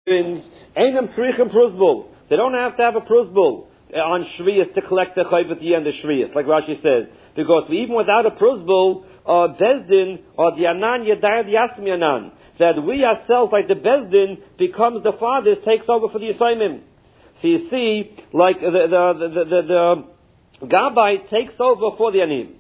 Einam Srichim Prusbul. They don't have to have a Prusbul on Shviyas to collect the Chayv at the end of Shviyas, like Rashi says. Because even without a Prusbul, or Bezdin, or the Anan Yadayad Yasim Yanan, that we ourselves, like the Bezdin, becomes the father, takes over for the assignment. So you see, like the Gabbai takes over for the Anim.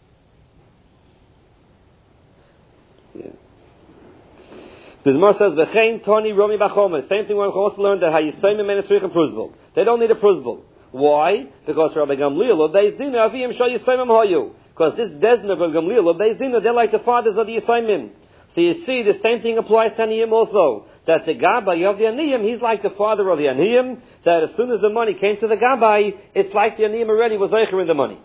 The Gemara says, "V'chein Toni Romi Bachoma." Same thing we also learned that Hayisaimim and Esrich and Prusbul. They don't need a Prusbul. Why? Because Rabbi Gamliel of Beis Din Avim Shal Yisaimim Hayu. Because this Bezdin of Rabbi Gamliel of Beis Din, they're like the fathers of the Yisaimim. So you see, the same thing applies to Aniyim also. That the Gabbai of the Aniyim, he's like the father of the Aniyim. That as soon as the money came to the Gabbai, it's like the Aniyim already was Eicher in the money.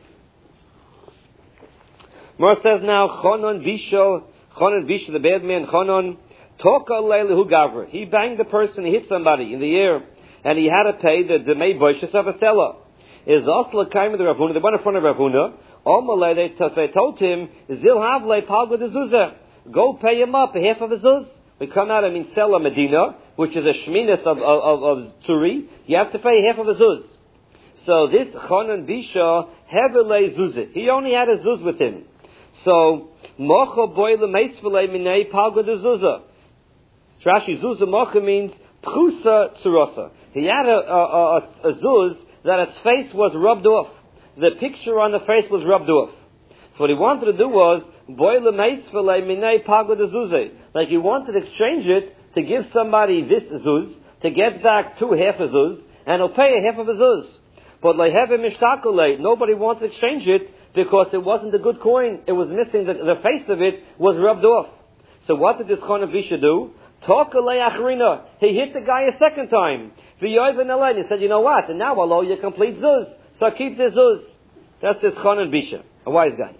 Mar says now, Chonon Visha, the bad man, Chonon. He banged the person, he hit somebody in the air, and he had to pay the Demei Boishas of a seller. Is Osla Kaim of the Ravuna, they went in front of Ravuna, they told him, Zil Havle Palgo de Zuzah, go pay him up, half of his Zuz. We come out, Seller Medina, which is a Shminas of Turi, you have to pay half of his Zuz. So this Chonon Bisha, Hevele Zuzah, he only had a Zuz with him. So, Mocho Boile Meisvele Minei Palgo de Zuzah. Rashi Zuzah Mocha means Pchusa Tzurosa. He had a Zuz that its face was rubbed off. The picture on the face was rubbed off. So what he wanted to do was Boile Meisvele Minei Palgo de Zuzah. Like he wanted to exchange it to give somebody this Zuz, to get back to half a Zuz, and he'll pay half of a Zuz. But Leheve Mishtakulei, nobody wants to exchange it because it wasn't a good coin. It was missing, the face of it was rubbed off. So what did this Chonon Visha do? He hit the guy a second time. He said, you know what? And now I'll owe you a complete Zuz. So keep the Zuz. That's this Chonon Visha, a wise guy.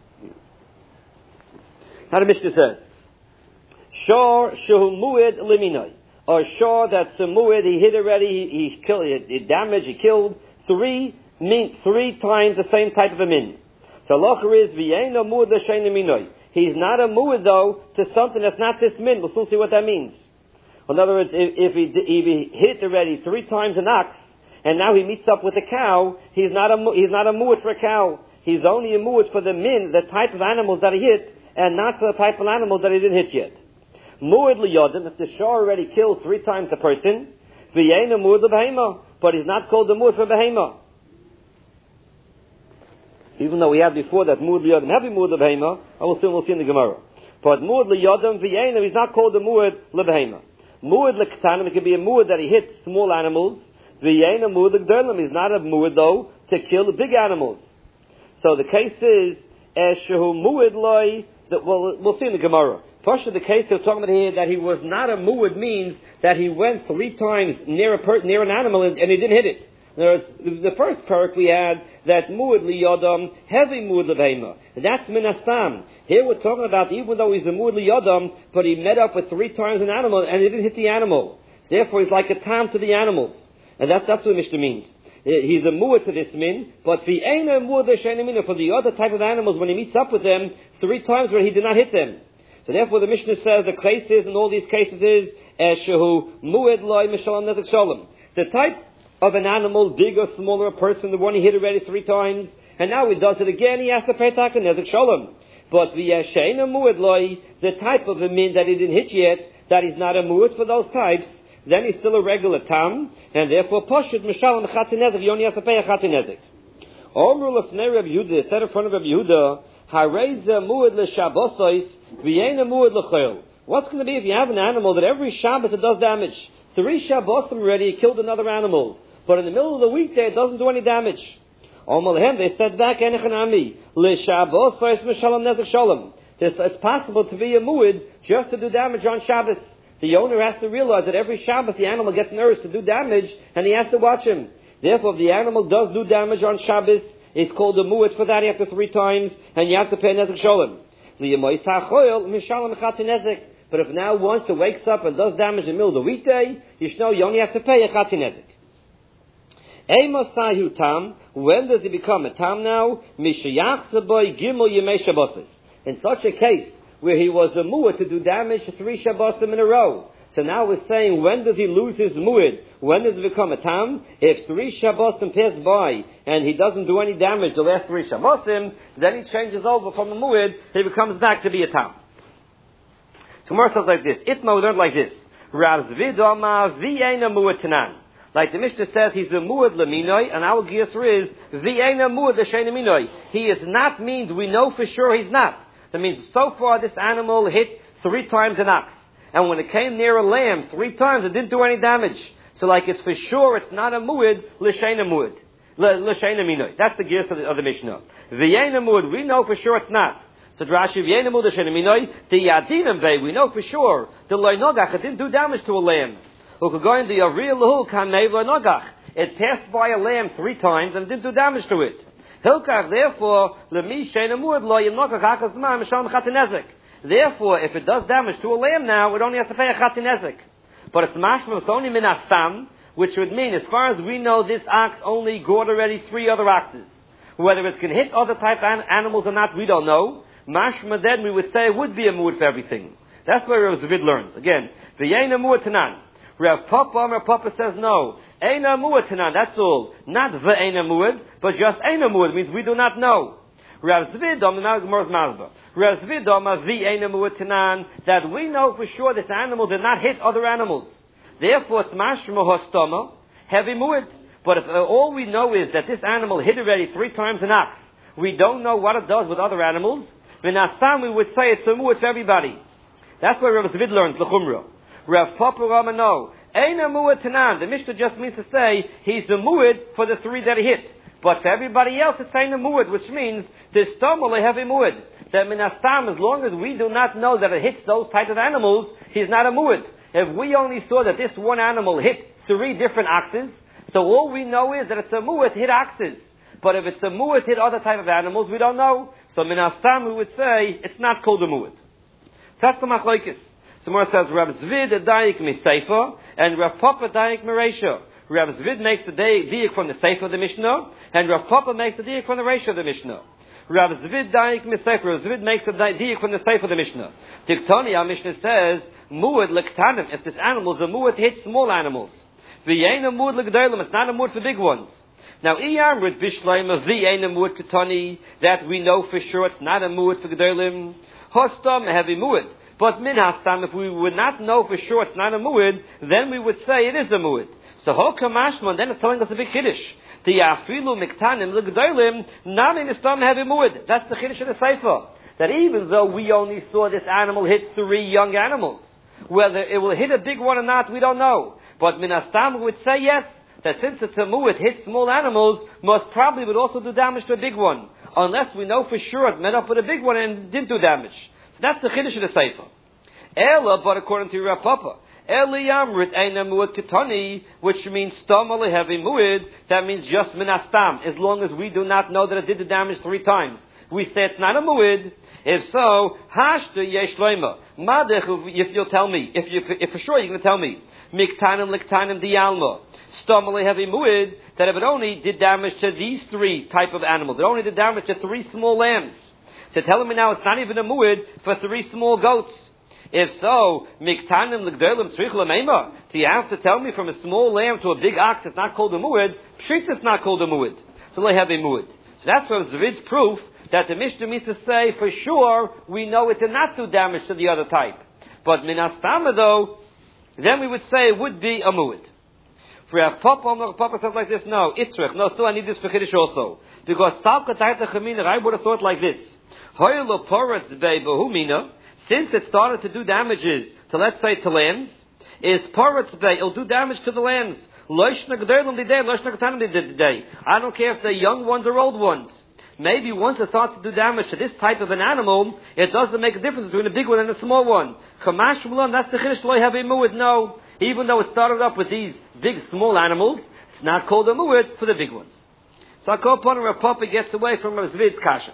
How the Mishnah says, Shor Shehu Mu'ed Liminoi. Or Shor that's a Mu'ed, he hit already, he killed, he damaged, he killed three times the same type of a min. So Locher is V'yeino Mu'ed L'shein Liminoi. He's not a mu'ed though to something that's not this min. We'll soon see what that means. In other words, if he hit already 3 times an ox, and now he meets up with a cow, he's not a mu'ed for a cow. He's only a mu'ed for the min, the type of animals that he hit, and not for the type of animals that he didn't hit yet. Mu'ed liyodim, if the shor already killed 3 times the person, v'yein a mu'ed l'behema, but he's not called a mu'ed for behema. Even though we had before that Mu'ed Liyodim, heavy Mu'ed Lebehema, we'll see in the Gemara. But Mu'ed Liyodim V'yenim, he's not called a Mu'ed Lebehema. Mu'ed Lektanim, it could be a Mu'ed that he hits small animals. V'yenim Mu'ed Legdolim, he's not a Mu'ed though to kill the big animals. So the case is, Eshehu Mu'ed Loi, we'll see in the Gemara. First of the case they're talking about here that he was not a Mu'ed means that he went 3 times near an animal and he didn't hit it. In other words, the first parak we had that mu'ed liyodam, heavy mu'ed levema. That's minastam. Here we're talking about even though he's a mu'ed liyodam, but he met up with 3 times an animal and he didn't hit the animal. So therefore he's like a tam to the animals. And that's what the Mishnah means. He's a mu'ed to this min, but the ena mu'ed l'shein for the other type of animals when he meets up with them 3 times where he did not hit them. So therefore the Mishnah says the case is in all these cases is shehu mu'ed loy mishalom nezek shalom. The type of an animal, big or smaller, a person, the one he hit already 3 times, and now he does it again, he has to pay taka nezek shalom. But the sheina mu'ed loy, the type of a min that he didn't hit yet, that is not a mu'ed for those types, then he's still a regular tam, and therefore poshut mishalom chatzin nezek, you only have to pay a chatzin nezek. Omru lefnei Rabbi Yehuda, said in front of Rabbi Yehuda, hareza mu'ed l'shabosois, v'yeina mu'ed l'chol. What's going to be if you have an animal that every Shabbos it does damage? 3 Shabbosim already, it killed another animal. But in the middle of the weekday, it doesn't do any damage. They said back, it's possible to be a mu'ed just to do damage on Shabbos. The owner has to realize that every Shabbos the animal gets nourished to do damage, and he has to watch him. Therefore, if the animal does do damage on Shabbos, it's called a mu'ed for that after 3 times, and you have to pay nezek shalom. But if now once it wakes up and does damage in the middle of the weekday, you only have to pay a chatzin nezek. When does he become a tam now? In such a case, where he was a mu'ah to do damage 3 Shabbosim in a row. So now we're saying, when does he lose his mu'id? When does it become a tam? If 3 Shabbosim pass by and he doesn't do any damage the last 3 Shabbosim, then he changes over from a mu'id, he becomes back to be a tam. So more says like this. Itma, we learned like this. Rav Zvid Omar v'eina mu'id tanan. Like the Mishnah says, he's a mu'id leminoi, and our answer is v'eina mu'id l'sheina minoi. He is not means we know for sure he's not. That means so far this animal hit 3 times an ox. And when it came near a lamb 3 times, it didn't do any damage. So like it's for sure it's not a mu'id, l'sheina mu'id. L'sheina minoi. That's the gears of the Mishnah. V'yeina mu'id, we know for sure it's not. So Rashi, v'yeina mu'id, l'sheina minoi, the yadinam vei, we know for sure. The loynogach, it didn't do damage to a lamb. It passed by a lamb 3 times and didn't do damage to it. Therefore, if it does damage to a lamb now, it only has to pay a chatinezek. But it's mashma, it's only minastam, which would mean, as far as we know, this ox only gored already 3 other oxes. Whether it can hit other type animals or not, we don't know. Mashma, then we would say it would be a mu'ud for everything. That's where Rav Zvid learns. Again, v'yeina mu'ud tanan. Rav Papa says no. Eina mu'ud tanan, that's all. Not v'eina mu'ud, but just eina mu'ud, means we do not know. Rav Zvid Omar, Rav Zvid Omar v'eina mu'ud tanan, that we know for sure this animal did not hit other animals. Therefore, it's mashma hostoma, heavy mu'ud. But if all we know is that this animal hit already 3 times an ox, we don't know what it does with other animals, then we would say it's a mu'ud for everybody. That's why Rav Zvid learns l'chumra. Rav Papa Rama, no. Eina mu'ud tanan. The Mishnah just means to say he's the mu'ud for the 3 that he hit. But for everybody else, it's saying the mu'ud, which means the stomach a heavy mu'ud. That minastam, as long as we do not know that it hits those type of animals, he's not a mu'ud. If we only saw that this one animal hit 3 different oxes, so all we know is that it's a mu'ud hit oxes. But if it's a mu'ud hit other type of animals, we don't know. So minastam, we would say it's not called a mu'ud. So that's the machlokes. Somewhere says Rav Zvid a daik miseifa and Rav Papa daik mereisha. Rav Zvid makes the diak from the seifa of the Mishnah, and Rav Papa makes the diak from the reisha of the Mishnah. Rav Zvid daik miseifa. Rav Zvid makes the diak from the seifa of the Mishnah. Tiktoni, our Mishnah says mu'ud lektanim. If this animal is a mu'ud, hits small animals. V'yeina mu'ud legdolim. It's not a mu'ud for big ones. Now, iyamrit bishleima v'yeina mu'ud ketani. That we know for sure it's not a mu'ud for gedolim. Hostam a heavy mu'ud. But minhastam, if we would not know for sure it's not a mu'ud, then we would say it is a mu'ud. So hokamashman, then it's telling us a big chiddush. The afilu miktanim l'gdolim nami nistam heavy mu'ud. That's the chiddush of the sefer. That even though we only saw this animal hit 3 young animals, whether it will hit a big one or not, we don't know. But minhastam would say yes, that since it's a mu'ud hits small animals, most probably would also do damage to a big one, unless we know for sure it met up with a big one and didn't do damage. That's the chiddush of the sefer. Ela, but according to Rav Papa, Eliyamrit eina mu'ud ketani, which means stam heavy mu'ud. That means just minastam. As long as we do not know that it did the damage 3 times, we say it's not a mu'ud. If so, hashta yesh loima. Madech, if you'll tell me, if for sure you're going to tell me, miktanim liktanim dialma, stam heavy mu'ud, that if it only did damage to these 3 type of animals, it only did damage to 3 small lambs. So tell me now it's not even a mu'ud for 3 small goats. If so, miktanim l'gdolim tzrich l'meima. Do you have to tell me from a small lamb to a big ox it's not called a mu'ud? Pshit it's not called a mu'ud. So they have a mu'ud. So that's what Zvid's proof that the Mishnah means to say for sure we know it did not do damage to the other type. But minastama though, then we would say it would be a mu'ud. For a Papa says like this, no, itzrich, no, still I need this for Chiddush also. Because Salka Taita Chamina, I would have thought like this. Hoylo Poretz Bei Behumina, since it started to do damages to, let's say, to lambs, is Poretz Bei, it'll do damage to the lambs. Loishna G'daylam Didei, Loishna G'tanim Didei. I don't care if they're young ones or old ones. Maybe once it starts to do damage to this type of an animal, it doesn't make a difference between a big one and a small one. Kamash Mulan, that's the Chiddush Lo Have a Mu'ud. No, even though it started up with these big, small animals, it's not called a Mu'ud for the big ones. So Rav Papa gets away from Zvid's kasha.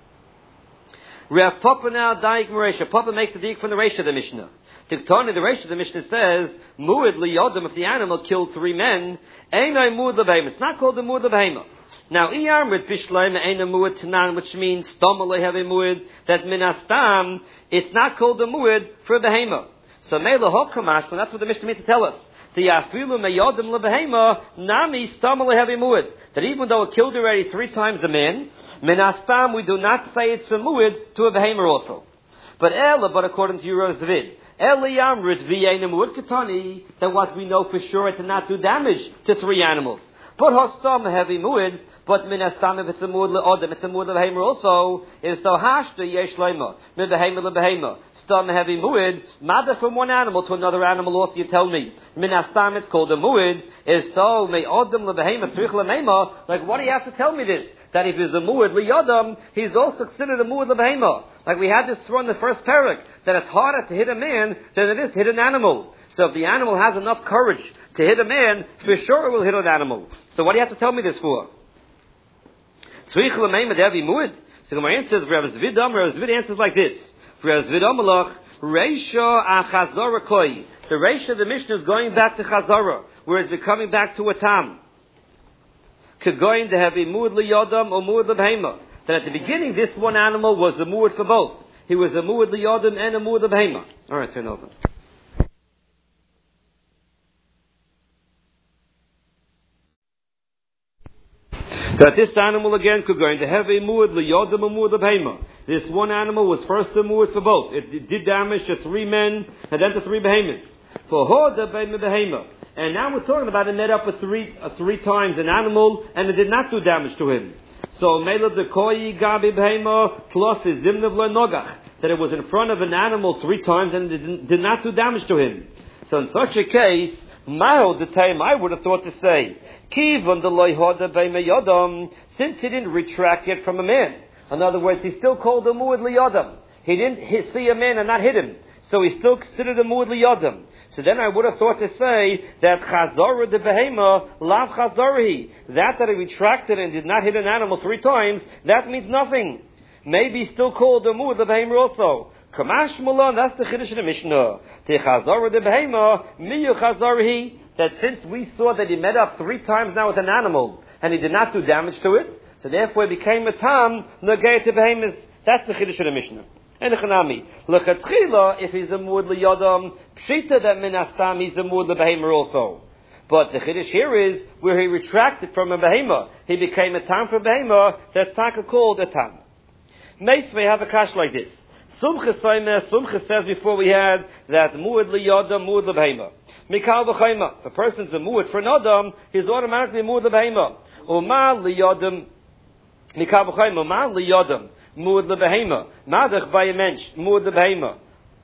Rav Papa now daik mereisha. Papa makes the diak from the reisha of the Mishnah. Tiktoni, the reisha of the Mishnah says, mu'ud liyodam, if the animal killed 3 men, einay mu'ud lebehema. It's not called the mu'ud lebehema. Now, iyarmrit bishleim einay mu'ud tanan, which means stomach have a mu'ud, that minastam, it's not called the mu'ud for behema. So Mela Hokamash, that's what the Mishnah means to tell us. The Afilu Meyodim Lebehema Nami Stamale Heavy Muad. That even though it killed already 3 times the man, Minaspam we do not say it's a muad to a behemoth also. But according to Yerusvid, Eliyamrit V'yein Muad Katani, that what we know for sure it did not do damage to 3 animals. But Hostam heavy muad, but Minastam if it's a muad le'odem, it's a muad le'behemoth also, is so hashta yesh leima, Mi'behemoth le'behemoth. Stam heavy muad, mother from one animal to another animal also, you tell me. Minastam it's called a muad, is so me'odem le'behemoth, tzrich le'meima, like what do you have to tell me this? That if he's a muad le'yodem, he's also considered a muad le'behemoth. Like we had this thrown in the first parak, that it's harder to hit a man than it is to hit an animal. So if the animal has enough courage to hit a man, for sure it will hit an animal. So what do you have to tell me this for? So Gemara answers, Rav Zvid answers like this. Rav Zvid Amalach, Reisha Achazara Koi. The Reisha of the Mishnah is going back to Chazara, whereas it's coming back to a Tam. Kagoin to have a Muad Liyodam or Muad Lebehema. That at the beginning, this one animal was a Muad for both. He was a Muad Liyodam and a Muad Lebehema. Alright, turn over. That this animal again could go into heavy muad liyodam or muad lebehema. This one animal was first a muad for both. It did damage to 3 men and then to 3 behemoths. For hoda behema. And now we're talking about it met up with 3 times an animal and it did not do damage to him. So mela de koi gabi behema plus is zimnev lo nogach. That it was in front of an animal 3 times and it did not do damage to him. So in such a case, Ma'od the time I would have thought to say, Kivon the loyhoda be'meyodam, since he didn't retract it from a man. In other words, he still called a muad liyodam. He didn't see a man and not hit him. So he still considered a muad liyodam. So then I would have thought to say that chazara de behema lav chazarahi. That he retracted and did not hit an animal 3 times, that means nothing. Maybe he still called a muad the behema also. Kamash Mulan, that's the Chiddush in the Mishnah. Te chazara de behema miyu chazarahi. That since we saw that he met up 3 times now with an animal and he did not do damage to it, so therefore it became a tam negay to behemoths. That's the Chiddush of the Mishnah. And the Chanami, lechatchila, if he's a muad liyodam, pshita that minastam he's a muad lebehemoth also. But the Chiddush here is where he retracted from a behemoth, he became a tam for behemoth. That's taka called a tam. Meis may have a kash like this. Sumcha says before we had that muad liyodam, muad lebehemoth. Mikal v'chayma. If a person's a muad for an adam, he's automatically a muad lebehema. Uma liyodam, mikal v'chayma. Uma liyodam, muad lebehema. Madach by a mensch, muad lebehema.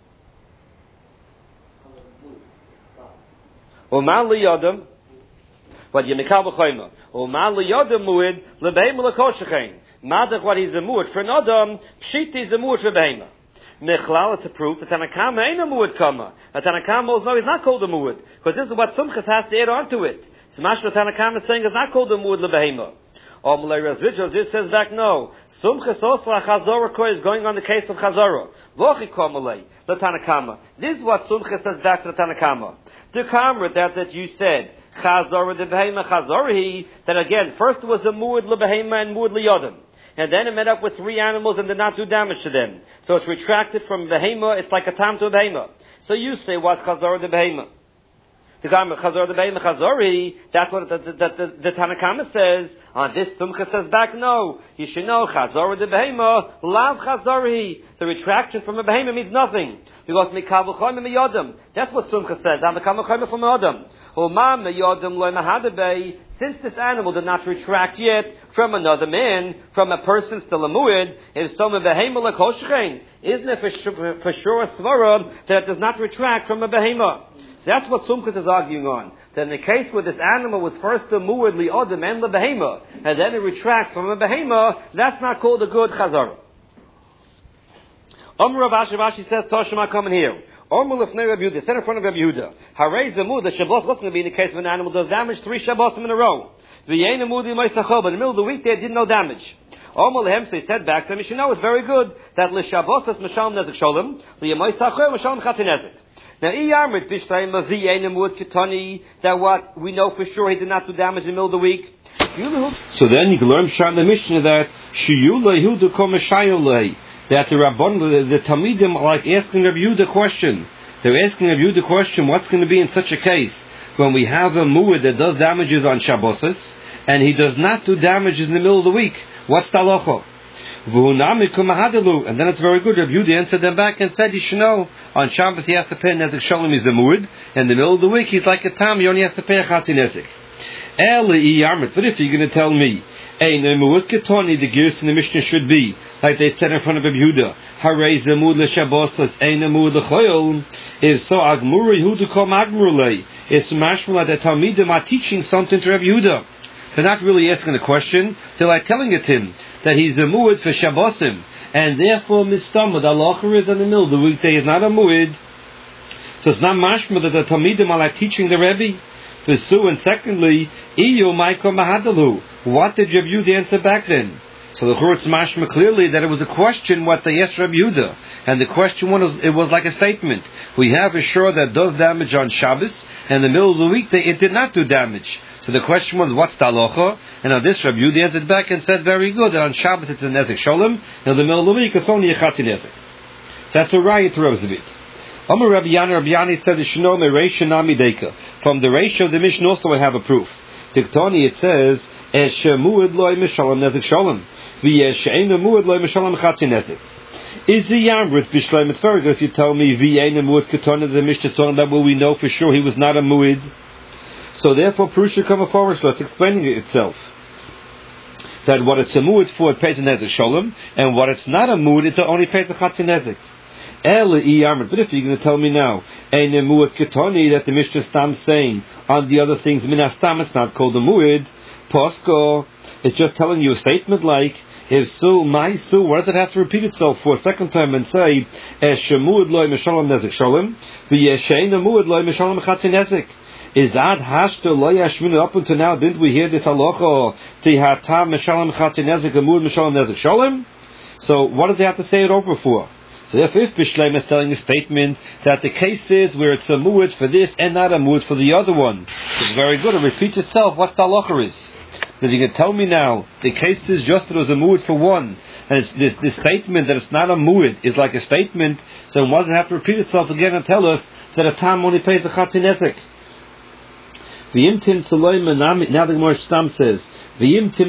Uma liyodam, what you mikal v'chayma. Uma liyodam muad lebehema lekoshechein. Madach what he's a muad for an adam, pshit is a muad for behema. Mechlal, it's a proof that Tanakama ain't a muad kama. A Tanakama no, he's not called a muad. Because this is what Sumchas has to add on to it. So Mashma Tanakama is saying it's not called a muad lebehema. Or Malay Razvich, this says back, no. Sumchas also a Chazorah Koi is going on the case of Chazorah. Vochi Ko Malay, the Tanakama. This is what Sumchas says back to the Tanakama. The Kamra that you said, Chazorah de behema Chazorah, that again, first was a muad lebehema and muad liyodam. And then it met up with 3 animals and did not do damage to them. So it's retracted from behema, it's like a tam to a behema. So you say, what's chazara de behema? The chazara de behema chazari, that's what the Tanakama says. On this Sumcha says back, no. You should know, chazara de behema, lav chazari. The retraction from a behema means nothing. Because mikal v'choyma miyodam. That's what Sumcha says. Mikal v'choyma from miyodam. Uma miyodam loy mahadabei. Since this animal did not retract yet from another man, from a person still a muad, is some behema lekoshchein. Isn't it for sure a svara that it does not retract from a behema? So that's what Sumchas is arguing on. That in the case where this animal was first a muad li'odem and lebehema, and then it retracts from a behema, that's not called a good chazara. Rav Ashi says, Toshima coming here. Stand in front of Rabbi Yehuda. Harei zemud, the Shabbos, what's going to be in the case of an animal does damage 3 Shabbosim in a row? But in the middle of the week they did no damage. So he said back to him, you should know it's very good that l'Shabbos is Mashalom Nezek Sholem, l'Yemoisachor Mashalom Chatin Nezek. Now, that what we know for sure he did not do damage in the middle of the week. So then you can learn from the Mishnah that that the Rabbon, the Talmidim are like asking Rabbi Yehuda a question. They're asking Rabbi Yehuda the question, what's going to be in such a case when we have a mu'ud that does damages on Shabbos, and he does not do damages in the middle of the week? What's the halacha? And then it's very good. Rabbi Yehuda answered them back and said, you should know, on Shabbos he has to pay Nezek Shalom, he's a mu'ud, and in the middle of the week he's like a tam, he only has to pay a Chatzi Nezek. But if you're going to tell me, the gears in the Mishnah should be, like they said in front of Rabbi Yehuda, Harei Zemud l'Shabbos, Ein Zemud l'Choyol, is so Agmur Yehuda Kom Agmurlei. It's mashma that Talmidim are teaching something to Rabbi Yehuda. They're not really asking the question, they're like telling it to him, that he's a mu'id for Shabbosim, and therefore mistamad, Allah is in the middle, the weekday is not a mu'id. So it's not mashma that the Talmidim are like teaching the Rebbe. And secondly, what did Rabbi Yehuda answer back then? So the Churutz mashma clearly that it was a question what they asked Rabbi Yehuda, and the question was like a statement. We have a shore that does damage on Shabbos, and in the middle of the week it did not do damage. So the question was, what's the halacha? And on this Rabbi Yehuda answered back and said, very good, that on Shabbos it's a Nezek Sholem, and in the middle of the week it's only a Chatzi Nezek. That's a riot to Rabbi Zebit. Rabbi Yani said, from the ratio of the Mishnah also I have a proof. Tiktoni, it says, is the Yamrit Bishleim? It's very good if you tell me the Mishnah is talking about where we know for sure he was not a mu'id. So therefore, proof should come forward. So it's explaining it itself. That what it's a mu'id for, it pays a Nezek Sholem, and what it's not a mu'id, it only pays a Chatzi Nezek. But if you're going to tell me now, that the Mishnah Stam saying on the other things, Minastam, it's not called a mu'id, Posko, it's just telling you a statement like, if so, my so, what does it have to repeat itself for a second time and say, Shemud loy meshalom nezek shalom, v'yeshein amud loy meshalom chatzi nezek? Is that hashta loy yashmin? Up until now, didn't we hear this halacha? Tihatam meshalom chatzi nezek, amud meshalom nezek shalom? So what does they have to say it over for? So if Bishleim is telling a statement that the case is where it's a mu'ud for this and not a mu'ud for the other one, it's very good. It repeats itself. What's the halacha is? That you can tell me now, the case is just that it was a mu'ud for one, and it's this statement that it's not a mu'ud is like a statement, so it doesn't have to repeat itself again and tell us that a tam only pays a Chatzi Nezek. Now the Gemara Stam says, if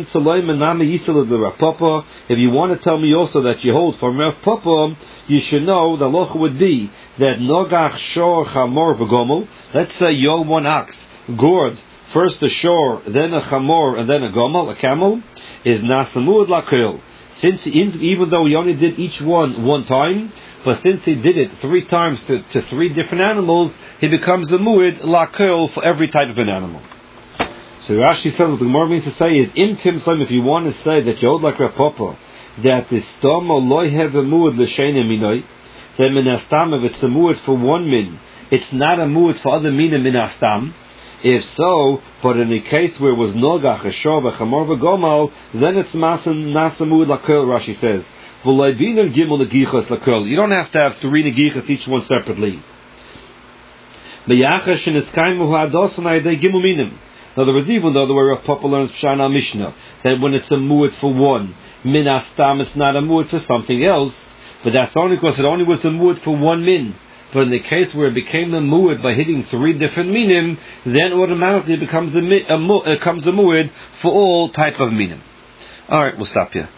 you want to tell me also that you hold from Rav Papa, you should know the halacha would be that Nogach Shor Chamor V'Gomel, let's say you own one ox, gored, first a shor, then a chamor, and then a gomel, a camel, is nasamud lakel. Since even though he only did each one time, but since he did it 3 times to 3 different animals, he becomes a mu'id lakel for every type of an animal. So Rashi says what the Gemara means to say is, in Timsam, if you want to say that you hold like Rav Papa, that the stoma loy have a mu'id l'sheina minoi, then minastam, if it's a mu'id for one min, it's not a mu'id for other minim minastam. If so, but in the case where it was Nogach, a Shor, a Chamor, a Gomal, then it's Nasamud Lakel, Rashi says. You don't have to have 3 Negichas, each one separately. In other words, even though the way Rav Papa learns Shana Mishnah, that when it's a mu'id for one, Minastam, it's not a mu'id for something else, but that's only because it only was a mu'id for one min. But in the case where it became a mu'id by hitting 3 different minim, then automatically it becomes a mu'id for all type of minim. Alright, we'll stop here.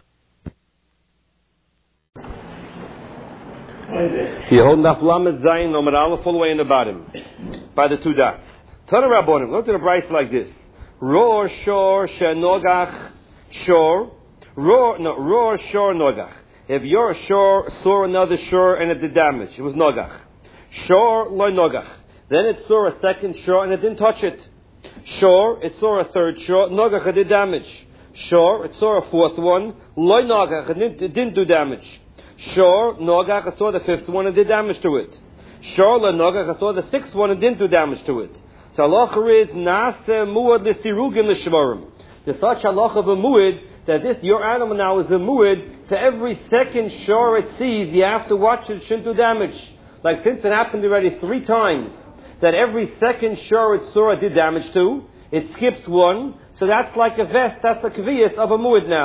You hold Naf Lamed Zayin, Nomad Aleph, all the way in the bottom, by the 2 dots. Tana Rabbonim, go to the Bryce like this. Roar, Shor, Shenogach, Shor. Roar, Shor, Nogach. If your shore saw another shore and it did damage, it was nogach. Shore, loy nogach. Then it saw a second shore and it didn't touch it. Shore, it saw a third shore, nogach, it did damage. Shore, it saw a 4th one, loy nogach, it didn't do damage. Shore, nogach, it saw the 5th one and did damage to it. Shore, loy nogach, it saw the 6th one and didn't do damage to it. So halacha is nase muad l'sirugim l'shvarim. There's such halacha of a muad that your animal now is a mu'id, for every second shore it sees, you have to watch it shouldn't do damage. Like since it happened already 3 times, that every second shore it saw it did damage to, it skips one, so that's like a vest, that's a kaviyas of a mu'id now.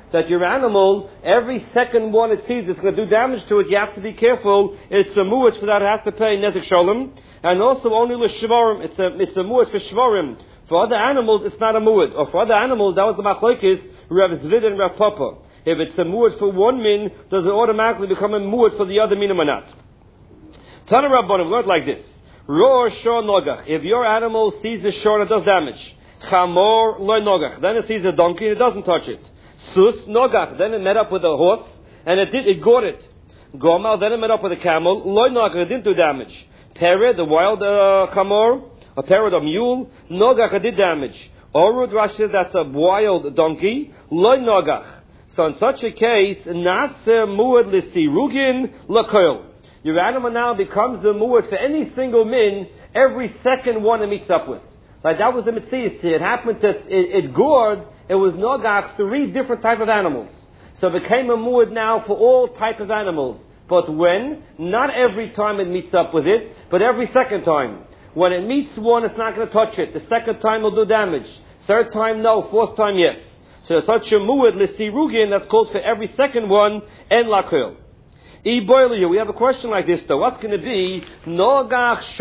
that your animal, every second one it sees it's going to do damage to it, you have to be careful. It's a mu'at for that, it has to pay nezek shalom. And also only l'shvarim, it's a mu'at for shvarim. For other animals, it's not a mu'at. Or for other animals, that was the machlokes, Rav Zvid and Rav Papa. If it's a mu'at for one min, does it automatically become a mu'at for the other minim or not? Tana Rabbanim, we learned like this. Roar shor nogach. If your animal sees a shor and it does damage, chamor loy nogach. Then it sees a donkey and it doesn't touch it. Sus nogach. Then it met up with a horse and it got it. Gomal. Then it met up with a camel. Loy nogach. It didn't do damage. Pered, the wild chamor, a pered, a mule. Nogach. It did damage. Orud Rashi says that's a wild donkey. Loy nogach. So in such a case, naser muad lisirugin lakoil. Your animal now becomes the mu'at for any single min, every second one it meets up with. Like that was the mitzvah. It happened that it gored, it was nogach, 3 different type of animals. So it became a mu'at now for all type of animals. But when? Not every time it meets up with it, but every second time. When it meets one, it's not going to touch it. The second time will do damage. Third time, no. Fourth time, yes. So such a mu'at, l'sirugin, that's called for every second one, en lakil. We have a question like this though. What's going to be Nogach